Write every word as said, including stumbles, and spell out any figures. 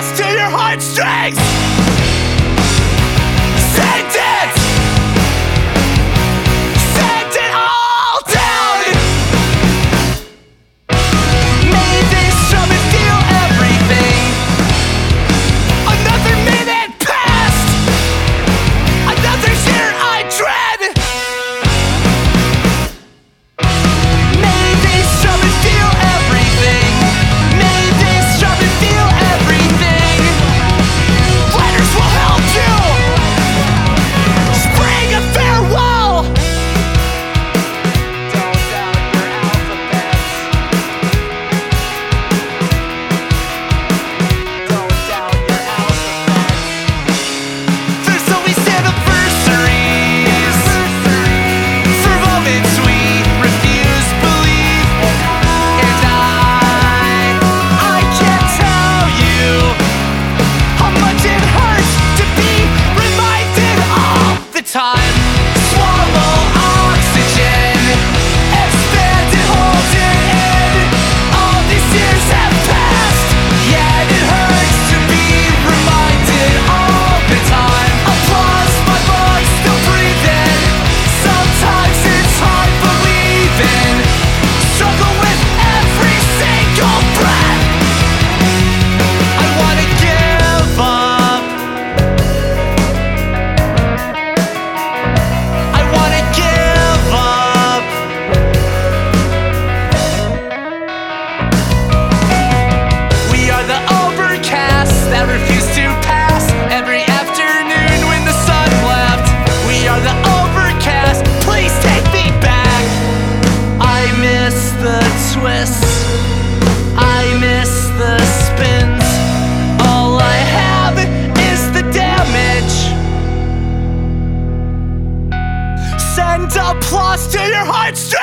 applause to your heartstrings. Send it, send it all down. May this trumpet feel everything. Another minute passed, another year I dread. May this trumpet feel everything. May this trumpet feel everything. Letters will help you spring a farewell. Don't doubt your alphabets. Don't doubt your alphabets. There's always anniversaries for moments we refuse, believe, and I, I can't tell you how much it hurts to be reminded all the time. Swallow oxygen, expand and hold it in. All these years have passed, yet it hurts to be reminded all the time. Applause, my lungs still breathing. Sometimes it's hard believing. Struggle with every single breath. I wanna give up. I wanna give up. We are the overcasts that refuse to pass every afternoon when the sun left. We are the overcasts, please take me back. I miss the twists, I miss the spins. All I have is the damage. Send applause to your heartstrings.